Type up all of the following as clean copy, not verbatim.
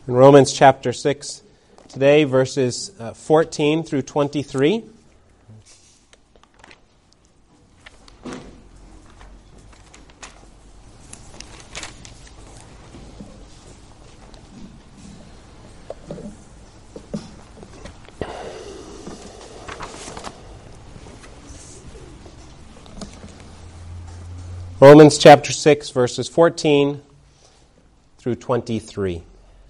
In Romans chapter 6 today, verses 14 through 23. Romans chapter 6, verses 14 through 23.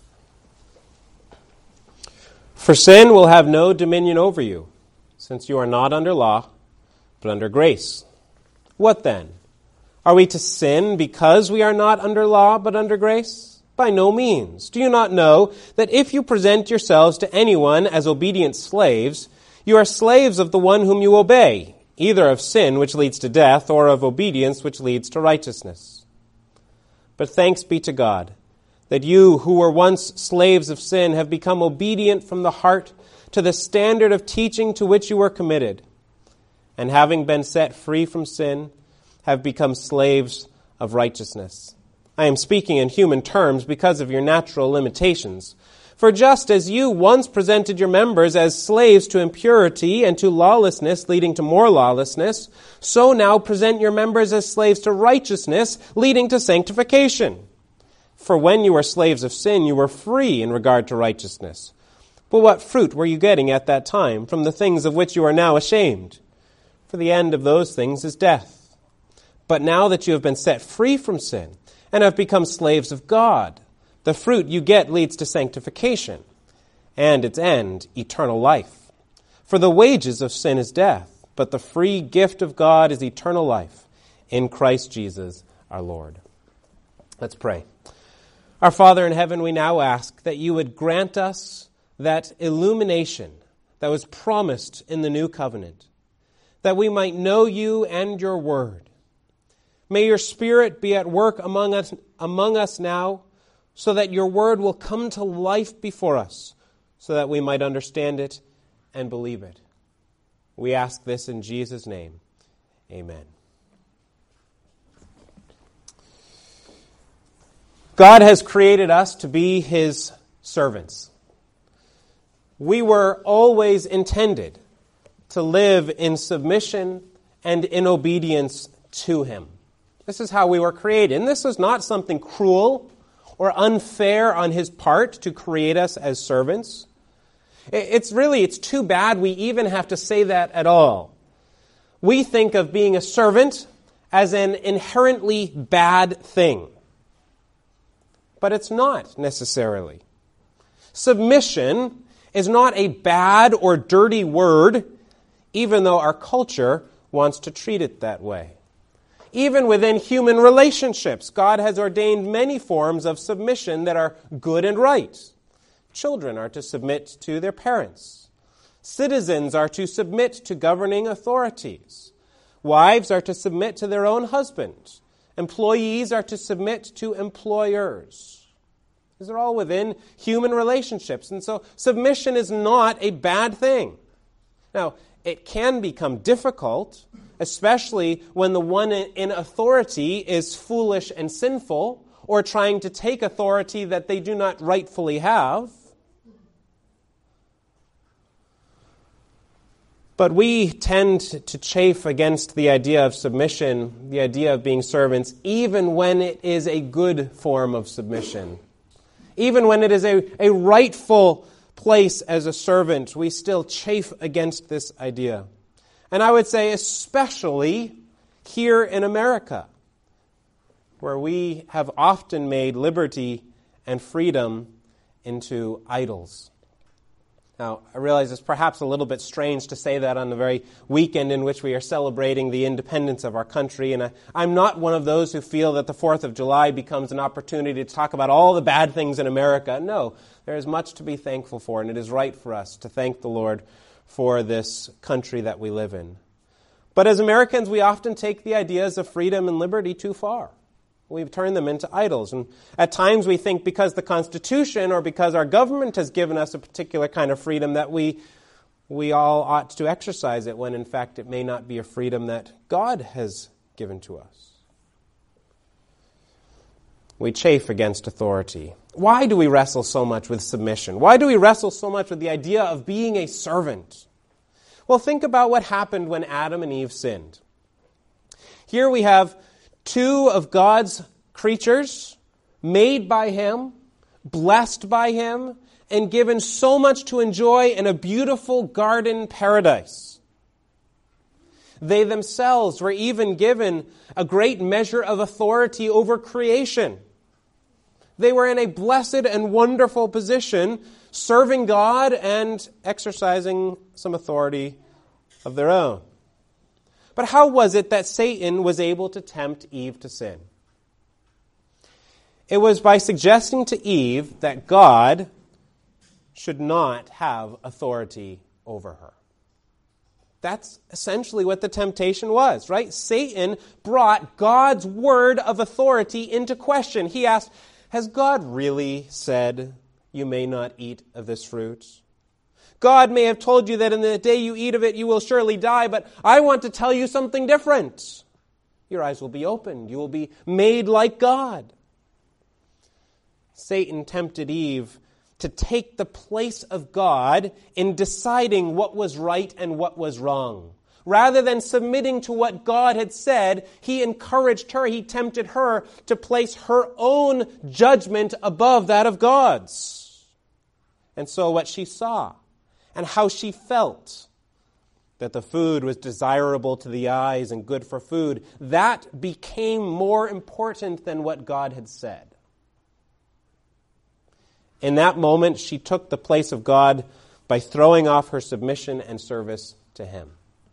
For sin will have no dominion over you, since you are not under law, but under grace. What then? Are we to sin because we are not under law, but under grace? By no means. Do you not know that if you present yourselves to anyone as obedient slaves, you are slaves of the one whom you obey, either of sin, which leads to death, or of obedience, which leads to righteousness? But thanks be to God, that you who were once slaves of sin have become obedient from the heart to the standard of teaching to which you were committed, and having been set free from sin, have become slaves of righteousness. I am speaking in human terms because of your natural limitations. For just as you once presented your members as slaves to impurity and to lawlessness, leading to more lawlessness, so now present your members as slaves to righteousness, leading to sanctification. For when you were slaves of sin, you were free in regard to righteousness. But what fruit were you getting at that time from the things of which you are now ashamed? For the end of those things is death. But now that you have been set free from sin and have become slaves of God, the fruit you get leads to sanctification, and its end, eternal life. For the wages of sin is death, but the free gift of God is eternal life in Christ Jesus our Lord. Let's pray. Our Father in heaven, we now ask that you would grant us that illumination that was promised in the new covenant, that we might know you and your word. May your Spirit be at work among us now, so that your word will come to life before us, so that we might understand it and believe it. We ask this in Jesus' name. Amen. God has created us to be his servants. We were always intended to live in submission and in obedience to him. This is how we were created. And this was not something cruel or unfair on his part to create us as servants. It's too bad we even have to say that at all. We think of being a servant as an inherently bad thing. But it's not necessarily. Submission is not a bad or dirty word, even though our culture wants to treat it that way. Even within human relationships, God has ordained many forms of submission that are good and right. Children are to submit to their parents. Citizens are to submit to governing authorities. Wives are to submit to their own husband. Employees are to submit to employers. These are all within human relationships. And so submission is not a bad thing. Now, it can become difficult, especially when the one in authority is foolish and sinful or trying to take authority that they do not rightfully have. But we tend to chafe against the idea of submission, the idea of being servants, even when it is a good form of submission. Even when it is a rightful place as a servant, we still chafe against this idea. And I would say especially here in America, where we have often made liberty and freedom into idols. Now, I realize it's perhaps a little bit strange to say that on the very weekend in which we are celebrating the independence of our country, and I'm not one of those who feel that the 4th of July becomes an opportunity to talk about all the bad things in America. No, there is much to be thankful for, and it is right for us to thank the Lord for this country that we live in. But as Americans, we often take the ideas of freedom and liberty too far. We turn them into idols. And at times we think because the Constitution or because our government has given us a particular kind of freedom that we all ought to exercise it, when in fact it may not be a freedom that God has given to us. We chafe against authority. Why do we wrestle so much with submission? Why do we wrestle so much with the idea of being a servant? Well, think about what happened when Adam and Eve sinned. Here we have two of God's creatures, made by Him, blessed by Him, and given so much to enjoy in a beautiful garden paradise. They themselves were even given a great measure of authority over creation. They were in a blessed and wonderful position, serving God and exercising some authority of their own. But how was it that Satan was able to tempt Eve to sin? It was by suggesting to Eve that God should not have authority over her. That's essentially what the temptation was, right? Satan brought God's word of authority into question. He asked, has God really said you may not eat of this fruit? God may have told you that in the day you eat of it, you will surely die, but I want to tell you something different. Your eyes will be opened. You will be made like God. Satan tempted Eve to take the place of God in deciding what was right and what was wrong. Rather than submitting to what God had said, he encouraged her, he tempted her to place her own judgment above that of God's. And so what she saw and how she felt, that the food was desirable to the eyes and good for food, that became more important than what God had said. In that moment, she took the place of God by throwing off her submission and service to Him.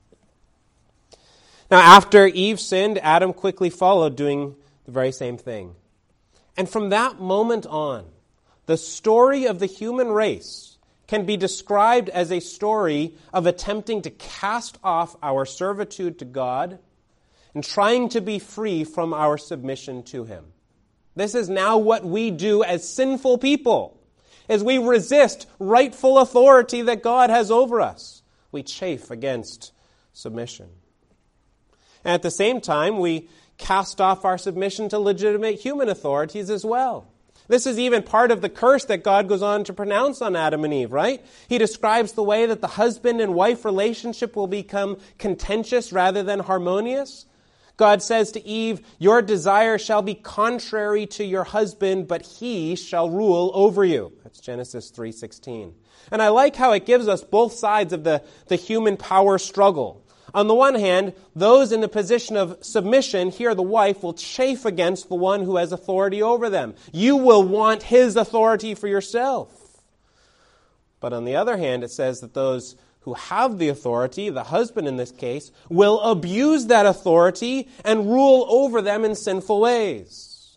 Now, after Eve sinned, Adam quickly followed, doing the very same thing. And from that moment on, the story of the human race can be described as a story of attempting to cast off our servitude to God and trying to be free from our submission to Him. This is now what we do as sinful people. As we resist rightful authority that God has over us, we chafe against submission. And at the same time, we cast off our submission to legitimate human authorities as well. This is even part of the curse that God goes on to pronounce on Adam and Eve, right? He describes the way that the husband and wife relationship will become contentious rather than harmonious. God says to Eve, your desire shall be contrary to your husband, but he shall rule over you. That's Genesis 3:16. And I like how it gives us both sides of the human power struggle. On the one hand, those in the position of submission, here the wife, will chafe against the one who has authority over them. You will want his authority for yourself. But on the other hand, it says that those who have the authority, the husband in this case, will abuse that authority and rule over them in sinful ways.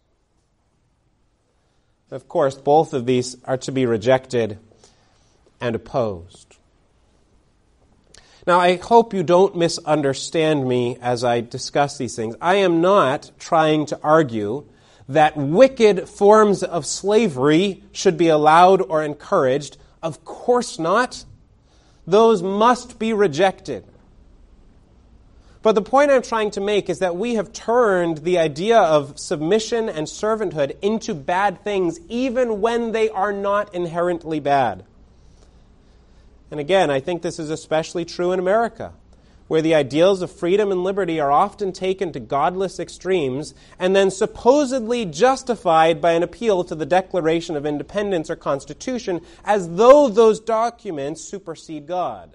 Of course, both of these are to be rejected and opposed. Now, I hope you don't misunderstand me as I discuss these things. I am not trying to argue that wicked forms of slavery should be allowed or encouraged. Of course not. Those must be rejected. But the point I'm trying to make is that we have turned the idea of submission and servanthood into bad things, even when they are not inherently bad. And again, I think this is especially true in America, where the ideals of freedom and liberty are often taken to godless extremes and then supposedly justified by an appeal to the Declaration of Independence or Constitution as though those documents supersede God.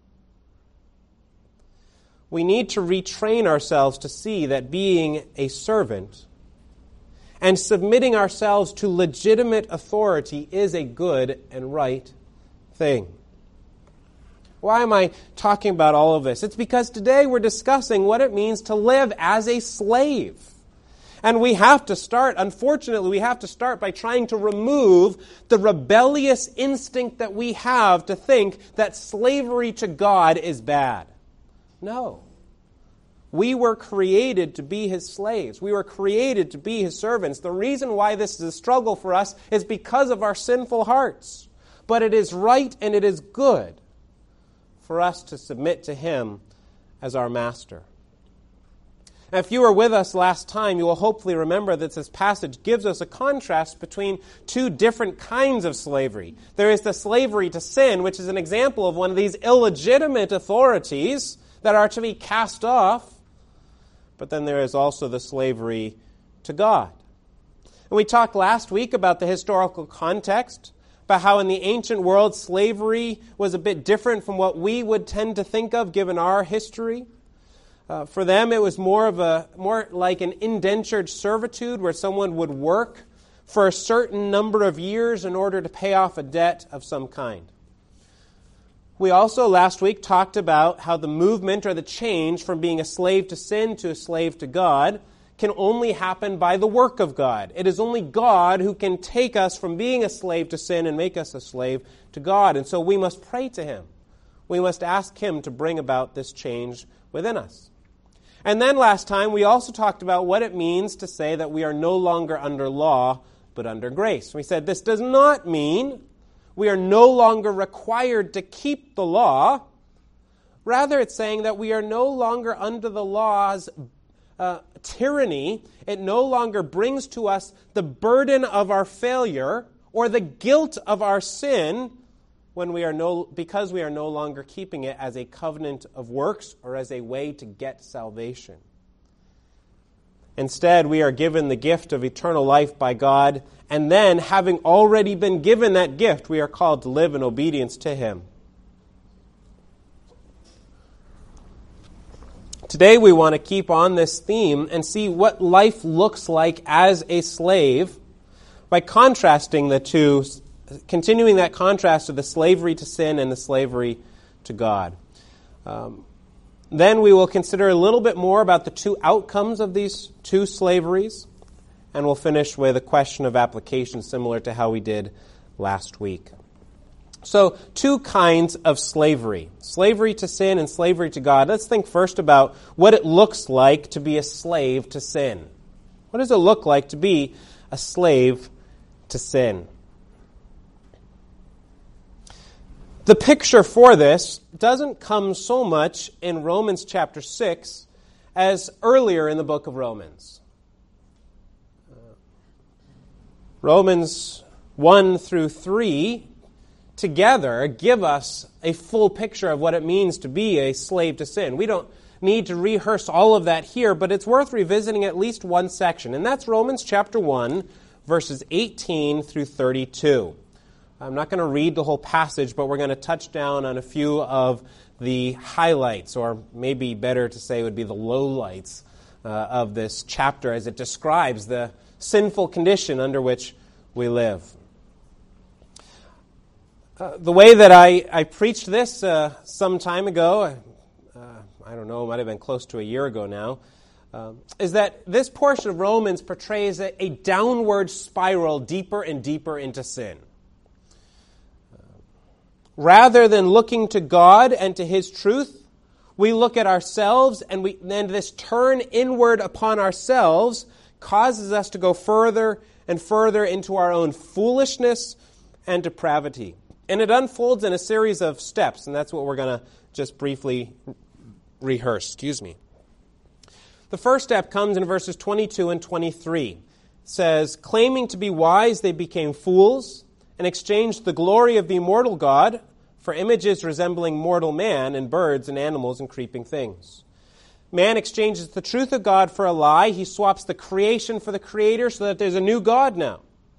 We need to retrain ourselves to see that being a servant and submitting ourselves to legitimate authority is a good and right thing. Why am I talking about all of this? It's because today we're discussing what it means to live as a slave. And we have to start, unfortunately, by trying to remove the rebellious instinct that we have to think that slavery to God is bad. No. We were created to be His slaves. We were created to be His servants. The reason why this is a struggle for us is because of our sinful hearts. But it is right and it is good for us to submit to Him as our master. If you were with us last time, you will hopefully remember that this passage gives us a contrast between two different kinds of slavery. There is the slavery to sin, which is an example of one of these illegitimate authorities that are to be cast off. But then there is also the slavery to God. And we talked last week about the historical context, about how in the ancient world slavery was a bit different from what we would tend to think of given our history. For them, it was more like an indentured servitude where someone would work for a certain number of years in order to pay off a debt of some kind. We also last week talked about how the movement or the change from being a slave to sin to a slave to God can only happen by the work of God. It is only God who can take us from being a slave to sin and make us a slave to God. And so we must pray to Him. We must ask Him to bring about this change within us. And then last time, we also talked about what it means to say that we are no longer under law, but under grace. We said this does not mean we are no longer required to keep the law. Rather, it's saying that we are no longer under the law's tyranny. It no longer brings to us the burden of our failure or the guilt of our sin because we are no longer keeping it as a covenant of works or as a way to get salvation. Instead, we are given the gift of eternal life by God, and then, having already been given that gift, we are called to live in obedience to Him. Today, we want to keep on this theme and see what life looks like as a slave by contrasting the two, continuing that contrast of the slavery to sin and the slavery to God. Then we will consider a little bit more about the two outcomes of these two slaveries, and we'll finish with a question of application similar to how we did last week. So, two kinds of slavery. Slavery to sin and slavery to God. Let's think first about what it looks like to be a slave to sin. What does it look like to be a slave to sin? The picture for this doesn't come so much in Romans chapter 6 as earlier in the book of Romans. Romans 1 through 3 together give us a full picture of what it means to be a slave to sin. We don't need to rehearse all of that here, but it's worth revisiting at least one section, and that's Romans chapter 1, verses 18 through 32. I'm not going to read the whole passage, but we're going to touch down on a few of the highlights, or maybe better to say would be the lowlights of this chapter as it describes the sinful condition under which we live. The way that I preached this some time ago, I don't know, it might have been close to a year ago now, is that this portion of Romans portrays a downward spiral deeper and deeper into sin. Rather than looking to God and to His truth, we look at ourselves, and this turn inward upon ourselves causes us to go further and further into our own foolishness and depravity. And it unfolds in a series of steps, and that's what we're going to just briefly rehearse. The first step comes in verses 22 and 23. It says, claiming to be wise, they became fools, and exchanged the glory of the immortal God for images resembling mortal man and birds and animals and creeping things. Man exchanges the truth of God for a lie. He swaps the creation for the Creator so that there's a new God now.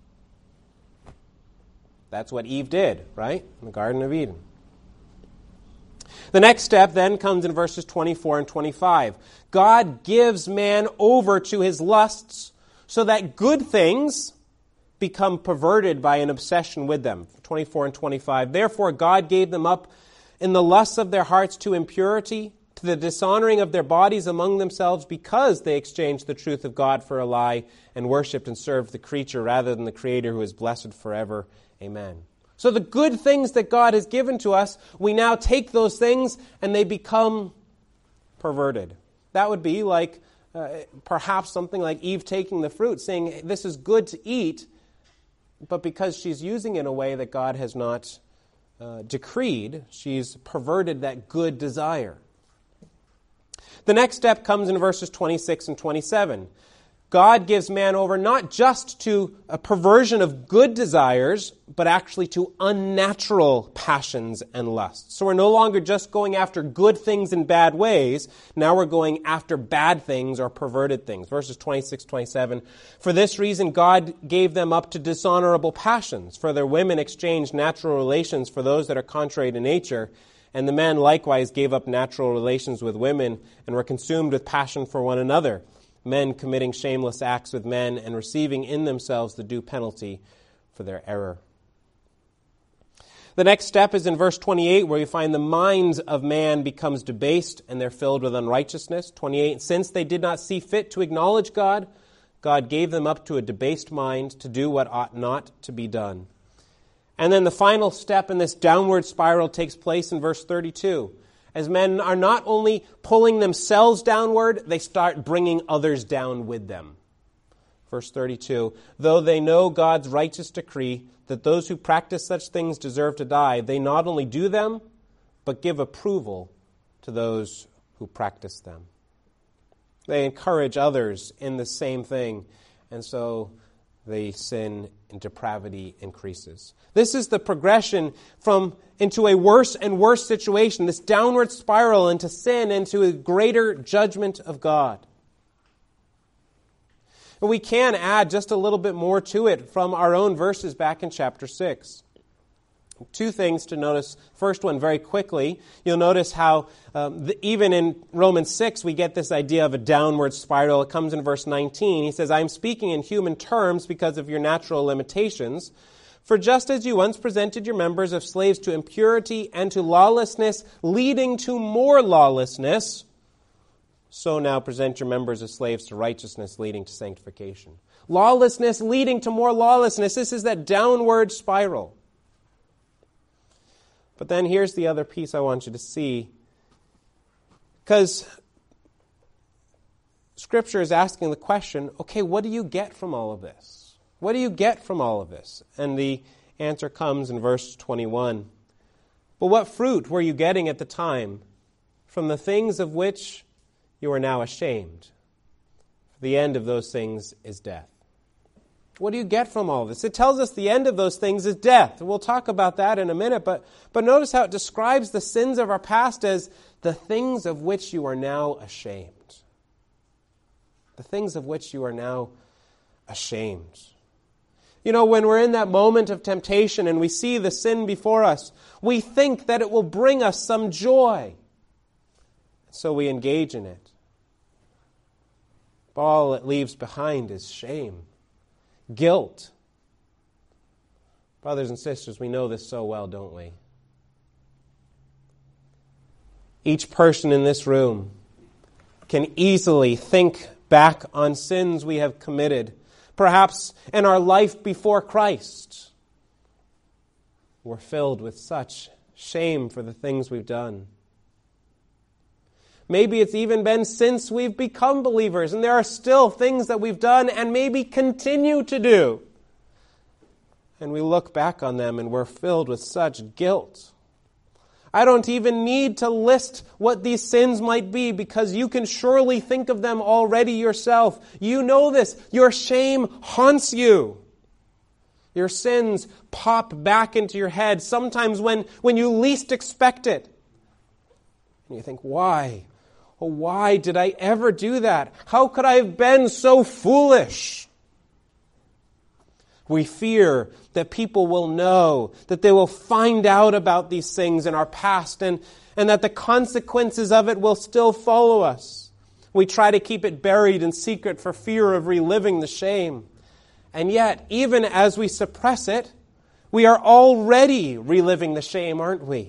That's what Eve did, right? In the Garden of Eden. The next step then comes in verses 24 and 25. God gives man over to his lusts so that good things become perverted by an obsession with them. 24 and 25. Therefore God gave them up in the lusts of their hearts to impurity, to the dishonoring of their bodies among themselves, because they exchanged the truth of God for a lie and worshipped and served the creature rather than the Creator, who is blessed forever. Amen. So the good things that God has given to us, we now take those things and they become perverted. That would be like perhaps something like Eve taking the fruit, saying this is good to eat, but because she's using it in a way that God has not decreed, she's perverted that good desire. The next step comes in verses 26 and 27. God gives man over not just to a perversion of good desires, but actually to unnatural passions and lusts. So we're no longer just going after good things in bad ways. Now we're going after bad things or perverted things. Verses 26, 27. For this reason, God gave them up to dishonorable passions. For their women exchanged natural relations for those that are contrary to nature. And the men likewise gave up natural relations with women and were consumed with passion for one another, men committing shameless acts with men and receiving in themselves the due penalty for their error. The next step is in verse 28, where you find the minds of man becomes debased and they're filled with unrighteousness. 28, since they did not see fit to acknowledge God, God gave them up to a debased mind to do what ought not to be done. And then the final step in this downward spiral takes place in verse 32. As men are not only pulling themselves downward, they start bringing others down with them. Verse 32, though they know God's righteous decree that those who practice such things deserve to die, they not only do them, but give approval to those who practice them. They encourage others in the same thing, and so the sin and depravity increases. This is the progression into a worse and worse situation, this downward spiral into sin, into a greater judgment of God. And we can add just a little bit more to it from our own verses back in chapter 6. Two things to notice. First one, very quickly, you'll notice how even in Romans 6 we get this idea of a downward spiral. It comes in verse 19. He says, I am speaking in human terms because of your natural limitations. For just as you once presented your members of slaves to impurity and to lawlessness, leading to more lawlessness, so now present your members as slaves to righteousness, leading to sanctification. Lawlessness leading to more lawlessness. This is that downward spiral. But then here's the other piece I want you to see. Because Scripture is asking the question, okay, what do you get from all of this? What do you get from all of this? And the answer comes in verse 21. But what fruit were you getting at the time from the things of which you are now ashamed? The end of those things is death. What do you get from all this? It tells us the end of those things is death. We'll talk about that in a minute, but notice how it describes the sins of our past as the things of which you are now ashamed. The things of which you are now ashamed. You know, when we're in that moment of temptation and we see the sin before us, we think that it will bring us some joy. So we engage in it. But all it leaves behind is shame. Guilt. Brothers and sisters, we know this so well, don't we? Each person in this room can easily think back on sins we have committed, perhaps in our life before Christ. We're filled with such shame for the things we've done. Maybe it's even been since we've become believers, and there are still things that we've done and maybe continue to do. And we look back on them and we're filled with such guilt. I don't even need to list what these sins might be because you can surely think of them already yourself. You know this. Your shame haunts you. Your sins pop back into your head, sometimes when you least expect it. And you think, why? Oh, why did I ever do that? How could I have been so foolish? We fear that people will know, that they will find out about these things in our past, and that the consequences of it will still follow us. We try to keep it buried in secret for fear of reliving the shame. And yet, even as we suppress it, we are already reliving the shame, aren't we?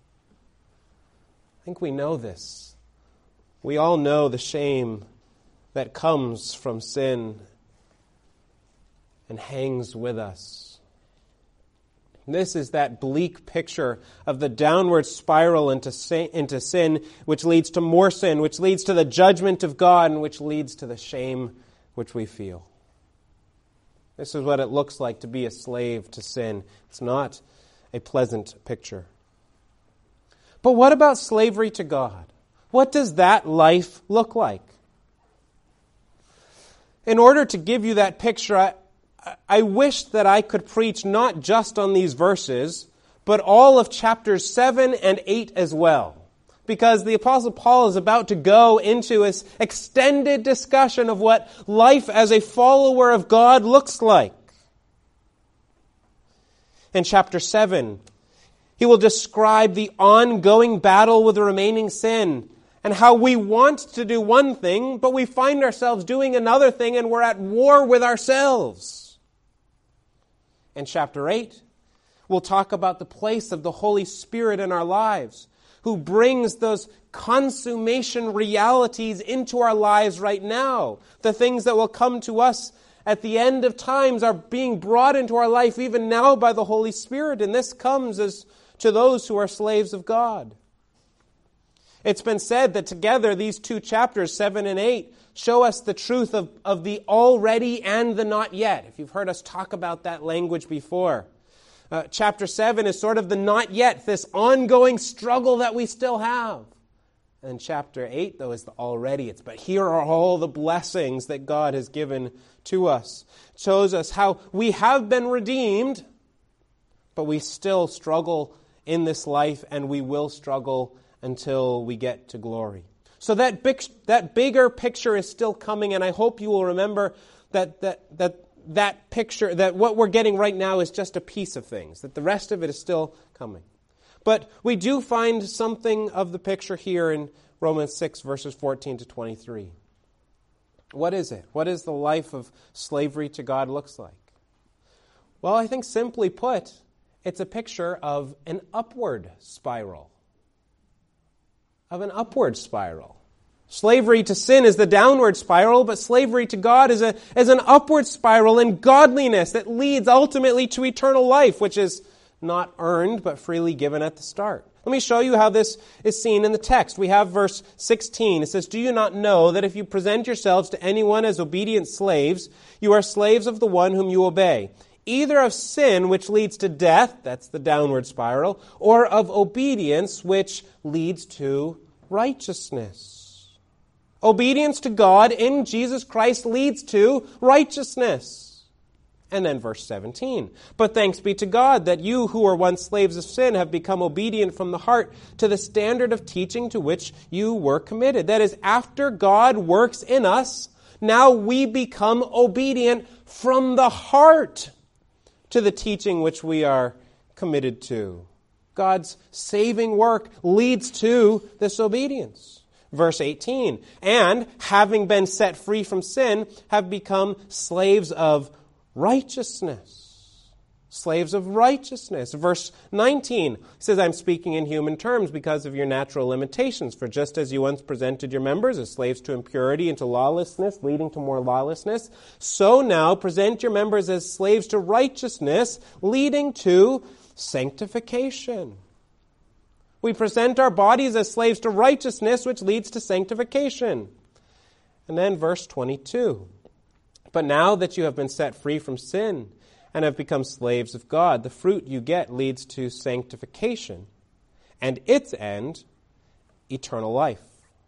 I think we know this. We all know the shame that comes from sin and hangs with us. This is that bleak picture of the downward spiral into sin, which leads to more sin, which leads to the judgment of God, and which leads to the shame which we feel. This is what it looks like to be a slave to sin. It's not a pleasant picture. But what about slavery to God? What does that life look like? In order to give you that picture, I wish that I could preach not just on these verses, but all of chapters 7 and 8 as well. Because the Apostle Paul is about to go into this extended discussion of what life as a follower of God looks like. In chapter 7, he will describe the ongoing battle with remaining sin and how we want to do one thing, but we find ourselves doing another thing and we're at war with ourselves. In chapter 8, we'll talk about the place of the Holy Spirit in our lives, who brings those consummation realities into our lives right now. The things that will come to us at the end of times are being brought into our life even now by the Holy Spirit, and this comes as to those who are slaves of God. It's been said that together these two chapters, 7 and 8, show us the truth of the already and the not yet. If you've heard us talk about that language before. Chapter 7 is sort of the not yet, this ongoing struggle that we still have. And chapter 8, though, is the already. But here are all the blessings that God has given to us. It shows us how we have been redeemed, but we still struggle in this life, and we will struggle until we get to glory. So that bigger picture is still coming, and I hope you will remember that picture, that what we're getting right now is just a piece of things, that the rest of it is still coming. But we do find something of the picture here in Romans 6, verses 14 to 23. What is it? What is the life of slavery to God looks like? Well, I think simply put, it's a picture of an upward spiral. Slavery to sin is the downward spiral, but slavery to God is an upward spiral in godliness that leads ultimately to eternal life, which is not earned but freely given at the start. Let me show you how this is seen in the text. We have verse 16. It says, "Do you not know that if you present yourselves to anyone as obedient slaves, you are slaves of the one whom you obey, either of sin, which leads to death," that's the downward spiral, "or of obedience, which leads to righteousness." Obedience to God in Jesus Christ leads to righteousness. And then verse 17, "But thanks be to God that you who were once slaves of sin have become obedient from the heart to the standard of teaching to which you were committed." That is, after God works in us, now we become obedient from the heart to the teaching which we are committed to. God's saving work leads to this obedience. Verse 18, "And having been set free from sin, have become slaves of righteousness." Slaves of righteousness. Verse 19 says, "I'm speaking in human terms because of your natural limitations. For just as you once presented your members as slaves to impurity and to lawlessness, leading to more lawlessness, so now present your members as slaves to righteousness, leading to sanctification." We present our bodies as slaves to righteousness, which leads to sanctification. And then verse 22. "But now that you have been set free from sin and have become slaves of God, the fruit you get leads to sanctification, and its end, eternal life."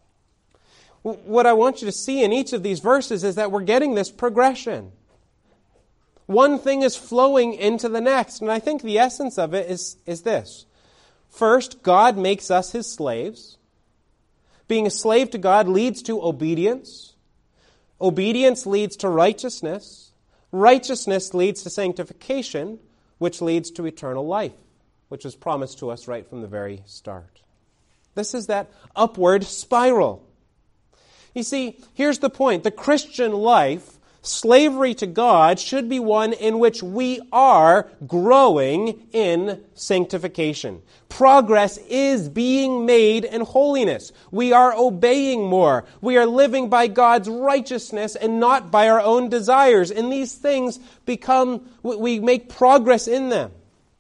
What I want you to see in each of these verses is that we're getting this progression. One thing is flowing into the next, and I think the essence of it is this. First, God makes us his slaves. Being a slave to God leads to obedience. Obedience leads to righteousness. Righteousness leads to sanctification, which leads to eternal life, which was promised to us right from the very start. This is that upward spiral. You see, here's the point. The Christian life, slavery to God, should be one in which we are growing in sanctification. Progress is being made in holiness. We are obeying more. We are living by God's righteousness and not by our own desires. And these things we make progress in them.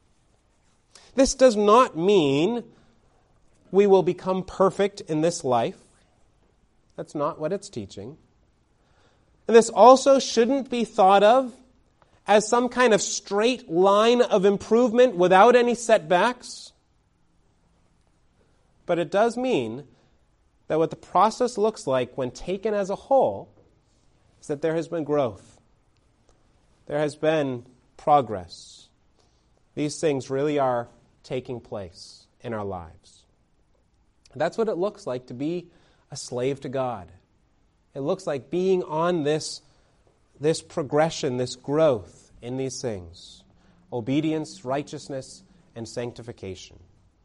This does not mean we will become perfect in this life. That's not what it's teaching. And this also shouldn't be thought of as some kind of straight line of improvement without any setbacks. But it does mean that what the process looks like when taken as a whole is that there has been growth. There has been progress. These things really are taking place in our lives. That's what it looks like to be a slave to God. It looks like being on this progression, this growth in these things: obedience, righteousness, and sanctification.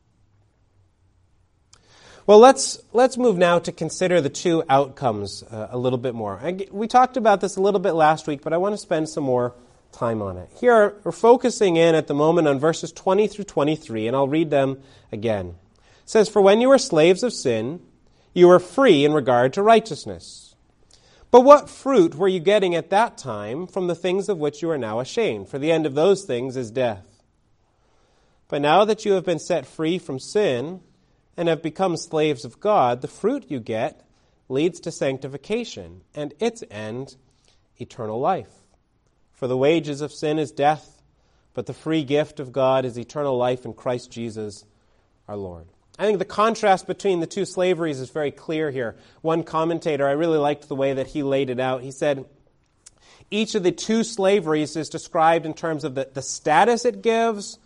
Well, let's move now to consider the two outcomes a little bit more. We talked about this a little bit last week, but I want to spend some more time on it. Here, we're focusing in at the moment on verses 20 through 23, and I'll read them again. It says, "For when you were slaves of sin, you were free in regard to righteousness. But what fruit were you getting at that time from the things of which you are now ashamed? For the end of those things is death. But now that you have been set free from sin and have become slaves of God, the fruit you get leads to sanctification, and its end, eternal life. For the wages of sin is death, but the free gift of God is eternal life in Christ Jesus our Lord." I think the contrast between the two slaveries is very clear here. One commentator, I really liked the way that he laid it out. He said, each of the two slaveries is described in terms of the status it gives,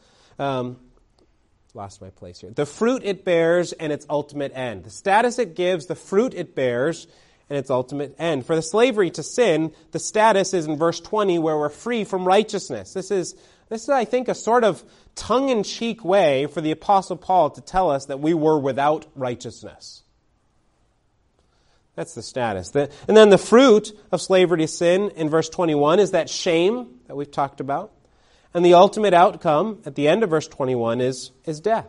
lost my place here. The fruit it bears and its ultimate end. The status it gives, the fruit it bears, and its ultimate end. For the slavery to sin, the status is in verse 20, where we're free from righteousness. This is, I think, a sort of tongue-in-cheek way for the Apostle Paul to tell us that we were without righteousness. That's the status. And then the fruit of slavery to sin in verse 21 is that shame that we've talked about. And the ultimate outcome at the end of verse 21 is death.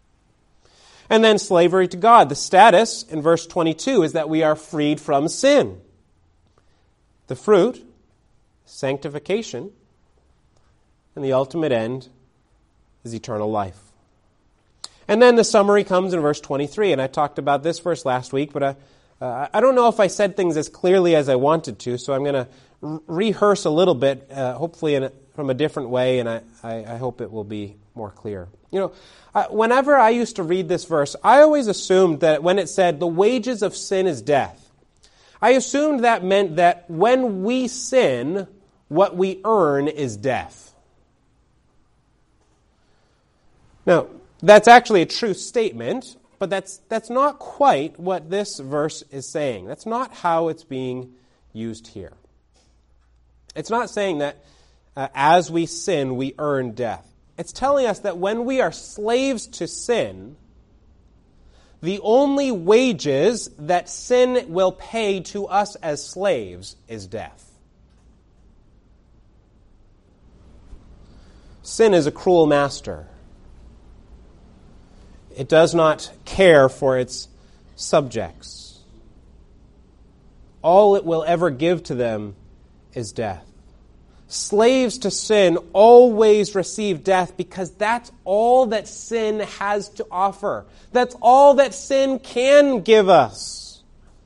And then slavery to God. The status in verse 22 is that we are freed from sin. The fruit, sanctification. And the ultimate end is eternal life. And then the summary comes in verse 23. And I talked about this verse last week, but I don't know if I said things as clearly as I wanted to, so I'm going to rehearse a little bit, hopefully from a different way, and I hope it will be more clear. You know, whenever I used to read this verse, I always assumed that when it said, the wages of sin is death, I assumed that meant that when we sin, what we earn is death. Now, that's actually a true statement, but that's not quite what this verse is saying. That's not how it's being used here. It's not saying that as we sin, we earn death. It's telling us that when we are slaves to sin, the only wages that sin will pay to us as slaves is death. Sin is a cruel master. It does not care for its subjects. All it will ever give to them is death. Slaves to sin always receive death because that's all that sin has to offer. That's all that sin can give us.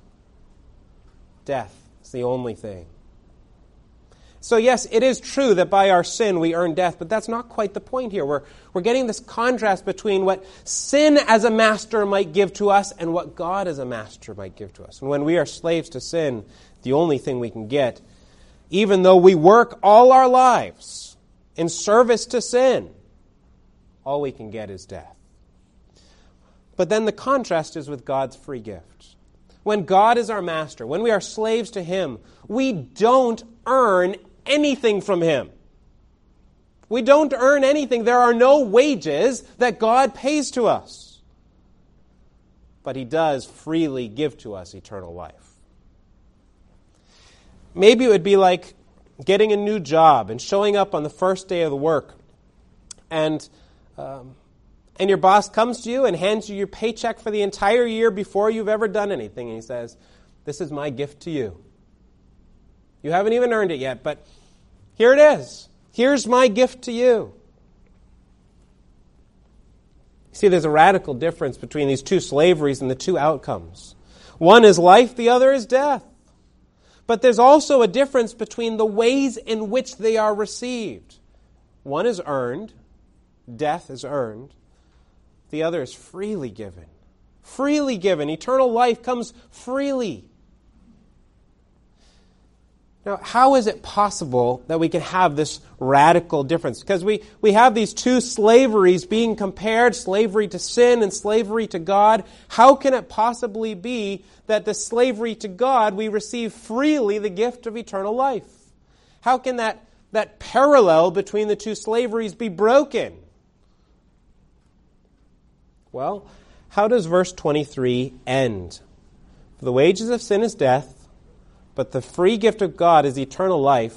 Death is the only thing. So yes, it is true that by our sin we earn death, but that's not quite the point here. We're getting this contrast between what sin as a master might give to us and what God as a master might give to us. And when we are slaves to sin, the only thing we can get, even though we work all our lives in service to sin, all we can get is death. But then the contrast is with God's free gift. When God is our master, when we are slaves to Him, we don't earn anything from Him. We don't earn anything. There are no wages that God pays to us. But He does freely give to us eternal life. Maybe it would be like getting a new job and showing up on the first day of the work, and your boss comes to you and hands you your paycheck for the entire year before you've ever done anything, and he says, "This is my gift to you. You haven't even earned it yet, but here it is. Here's my gift to you." See, there's a radical difference between these two slaveries and the two outcomes. One is life, the other is death. But there's also a difference between the ways in which they are received. One is earned, death is earned. The other is freely given, freely given. Eternal life comes freely. Now, how is it possible that we can have this radical difference? Because we have these two slaveries being compared, slavery to sin and slavery to God. How can it possibly be that the slavery to God, we receive freely the gift of eternal life? How can that parallel between the two slaveries be broken? Well, how does verse 23 end? For the wages of sin is death, but the free gift of God is eternal life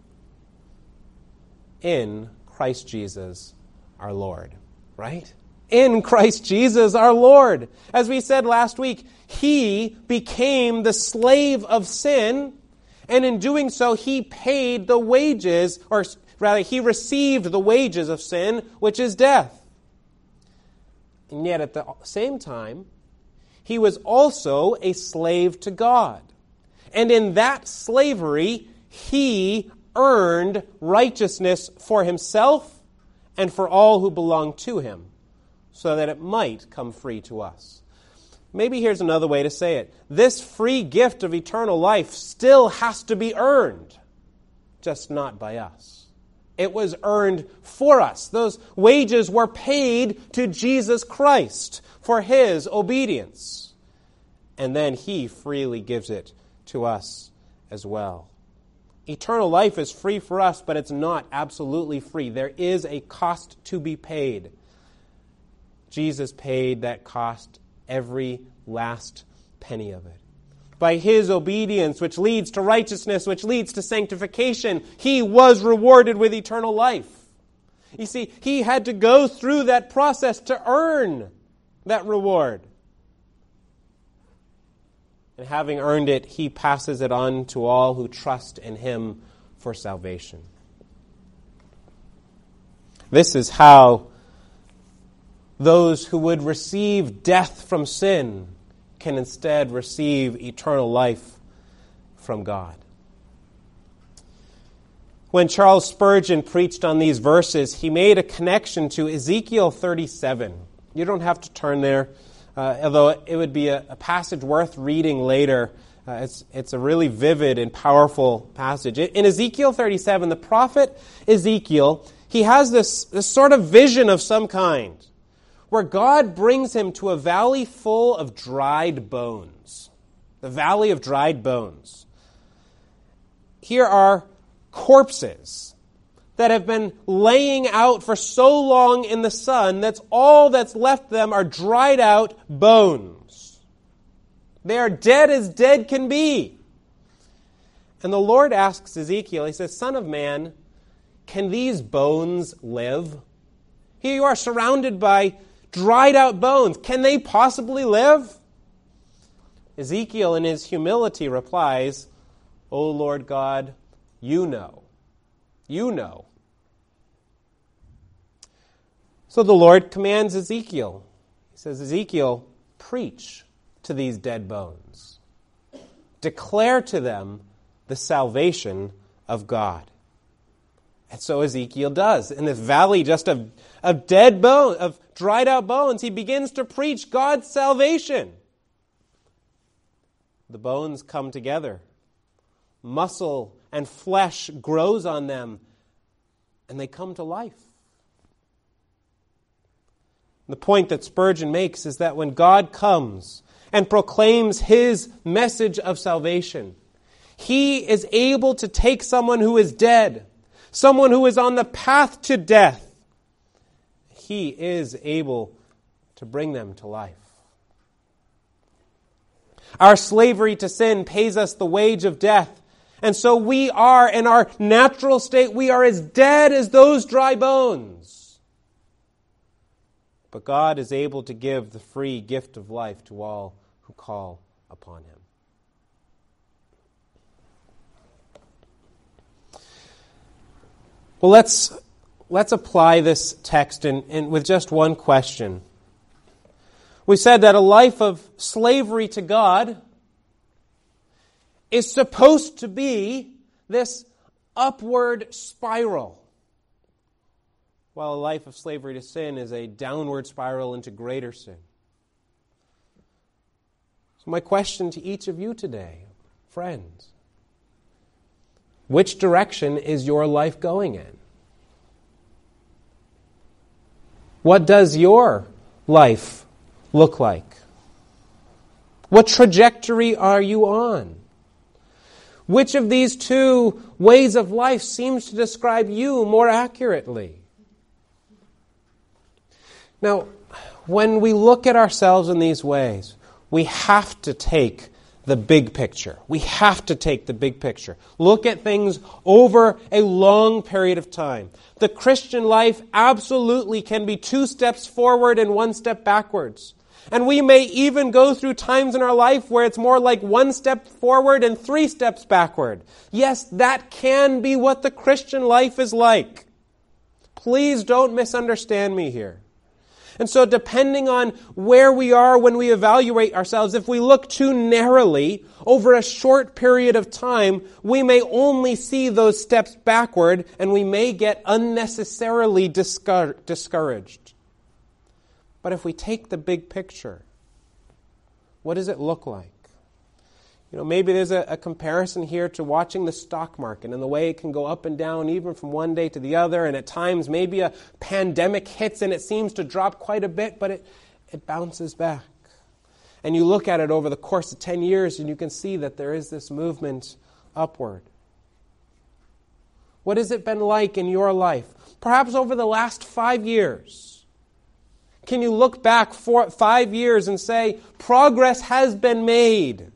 in Christ Jesus our Lord. Right? In Christ Jesus our Lord. As we said last week, He became the slave of sin, and in doing so, He paid the wages, or rather, He received the wages of sin, which is death. And yet at the same time, He was also a slave to God. And in that slavery, He earned righteousness for Himself and for all who belong to Him, so that it might come free to us. Maybe here's another way to say it. This free gift of eternal life still has to be earned, just not by us. It was earned for us. Those wages were paid to Jesus Christ for His obedience. And then He freely gives it to us as well. Eternal life is free for us, but it's not absolutely free. There is a cost to be paid. Jesus paid that cost, every last penny of it. By His obedience, which leads to righteousness, which leads to sanctification, He was rewarded with eternal life. You see, He had to go through that process to earn that reward. And having earned it, He passes it on to all who trust in Him for salvation. This is how those who would receive death from sin can instead receive eternal life from God. When Charles Spurgeon preached on these verses, he made a connection to Ezekiel 37. You don't have to turn there. Although it would be a passage worth reading later. It's a really vivid and powerful passage. In Ezekiel 37, the prophet Ezekiel, he has this sort of vision of some kind, where God brings him to a valley full of dried bones. The valley of dried bones. Here are corpses that have been laying out for so long in the sun, that's all that's left them are dried out bones. They are dead as dead can be. And the Lord asks Ezekiel, He says, Son of man, can these bones live? Here you are surrounded by dried out bones. Can they possibly live? Ezekiel in his humility replies, O Lord God, you know. You know. So the Lord commands Ezekiel. He says, Ezekiel, preach to these dead bones. Declare to them the salvation of God. And so Ezekiel does. In this valley just of dead bones, of dried out bones, he begins to preach God's salvation. The bones come together. Muscle and flesh grows on them, and they come to life. The point that Spurgeon makes is that when God comes and proclaims His message of salvation, He is able to take someone who is dead, someone who is on the path to death. He is able to bring them to life. Our slavery to sin pays us the wage of death. And so we are, in our natural state, we are as dead as those dry bones. But God is able to give the free gift of life to all who call upon Him. Well, let's apply this text in with just one question. We said that a life of slavery to God is supposed to be this upward spiral, while a life of slavery to sin is a downward spiral into greater sin. So my question to each of you today, friends, which direction is your life going in? What does your life look like? What trajectory are you on? Which of these two ways of life seems to describe you more accurately? Now, when we look at ourselves in these ways, we have to take the big picture. We have to take the big picture. Look at things over a long period of time. The Christian life absolutely can be 2 steps forward and 1 step backwards. And we may even go through times in our life where it's more like 1 step forward and 3 steps backward. Yes, that can be what the Christian life is like. Please don't misunderstand me here. And so depending on where we are when we evaluate ourselves, if we look too narrowly over a short period of time, we may only see those steps backward and we may get unnecessarily discouraged. But if we take the big picture, what does it look like? Maybe there's a comparison here to watching the stock market and the way it can go up and down even from one day to the other. And at times maybe a pandemic hits and it seems to drop quite a bit, but it bounces back. And you look at it over the course of 10 years and you can see that there is this movement upward. What has it been like in your life? Perhaps over the last 5 years. Can you look back 5 years and say, progress has been made?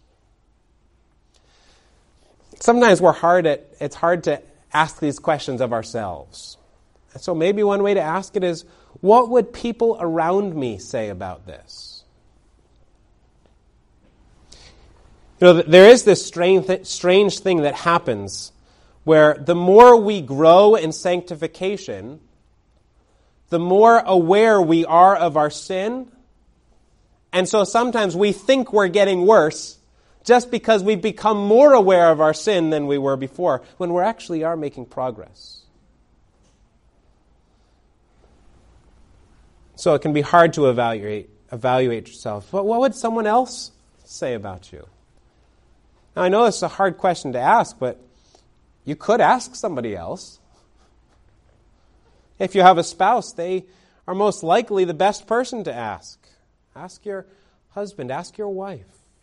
Sometimes it's hard to ask these questions of ourselves. And so maybe one way to ask it is, what would people around me say about this? There is this strange thing that happens where the more we grow in sanctification, the more aware we are of our sin. And so sometimes we think we're getting worse just because we've become more aware of our sin than we were before, when we actually are making progress. So it can be hard to evaluate yourself. But what would someone else say about you? Now, I know this is a hard question to ask, but you could ask somebody else. If you have a spouse, they are most likely the best person to ask. Ask your husband, ask your wife.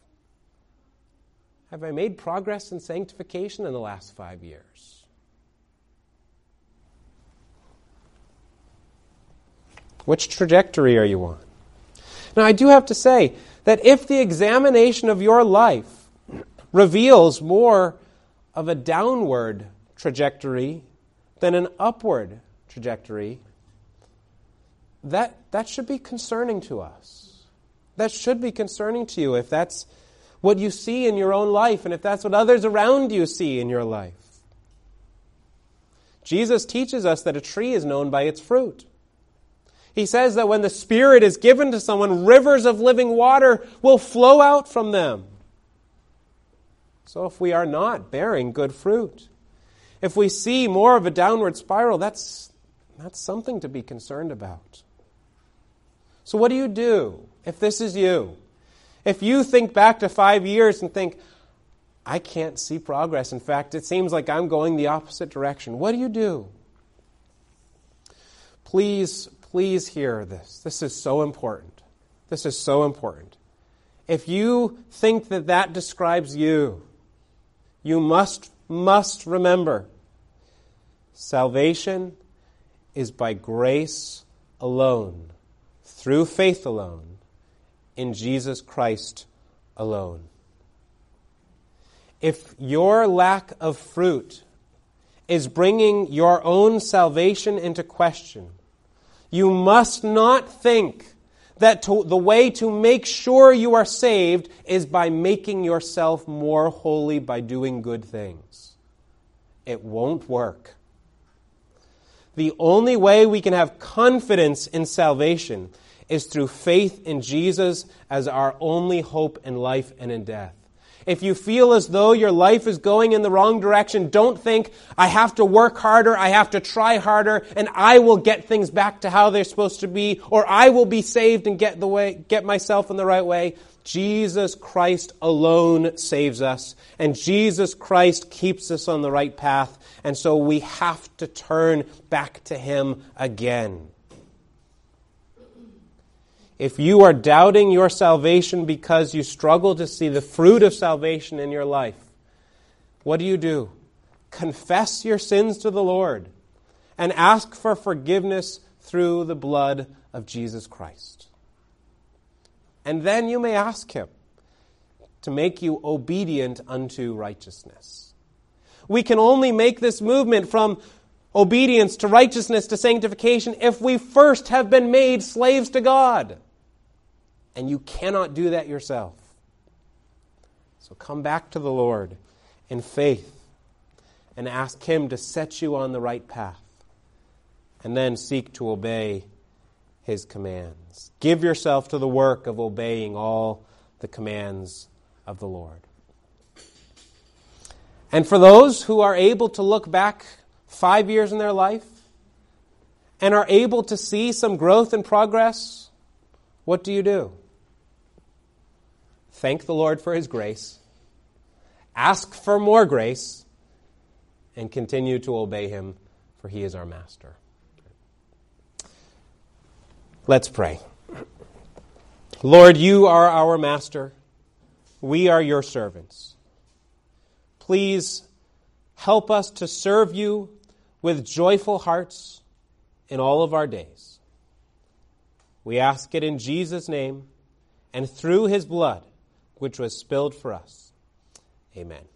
Have I made progress in sanctification in the last 5 years? Which trajectory are you on? Now, I do have to say that if the examination of your life reveals more of a downward trajectory than an upward trajectory, that should be concerning to us. That should be concerning to you if that's what you see in your own life, and if that's what others around you see in your life. Jesus teaches us that a tree is known by its fruit. He says that when the Spirit is given to someone, rivers of living water will flow out from them. So if we are not bearing good fruit, if we see more of a downward spiral, that's something to be concerned about. So what do you do if this is you? If you think back to 5 years and think, I can't see progress. In fact, it seems like I'm going the opposite direction. What do you do? Please hear this. This is so important. This is so important. If you think that describes you, you must remember, salvation is by grace alone, through faith alone, in Jesus Christ alone. If your lack of fruit is bringing your own salvation into question, you must not think that the way to make sure you are saved is by making yourself more holy by doing good things. It won't work. The only way we can have confidence in salvation is through faith in Jesus as our only hope in life and in death. If you feel as though your life is going in the wrong direction, don't think, I have to work harder, I have to try harder, and I will get things back to how they're supposed to be, or I will be saved and get myself in the right way. Jesus Christ alone saves us, and Jesus Christ keeps us on the right path, and so we have to turn back to Him again. If you are doubting your salvation because you struggle to see the fruit of salvation in your life, what do? Confess your sins to the Lord and ask for forgiveness through the blood of Jesus Christ. And then you may ask Him to make you obedient unto righteousness. We can only make this movement from obedience to righteousness to sanctification if we first have been made slaves to God. And you cannot do that yourself. So come back to the Lord in faith and ask Him to set you on the right path. And then seek to obey His commands. Give yourself to the work of obeying all the commands of the Lord. And for those who are able to look back 5 years in their life and are able to see some growth and progress, what do? Thank the Lord for His grace, ask for more grace, and continue to obey Him, for He is our Master. Let's pray. Lord, You are our Master. We are Your servants. Please help us to serve You with joyful hearts in all of our days. We ask it in Jesus' name and through His blood, which was spilled for us. Amen.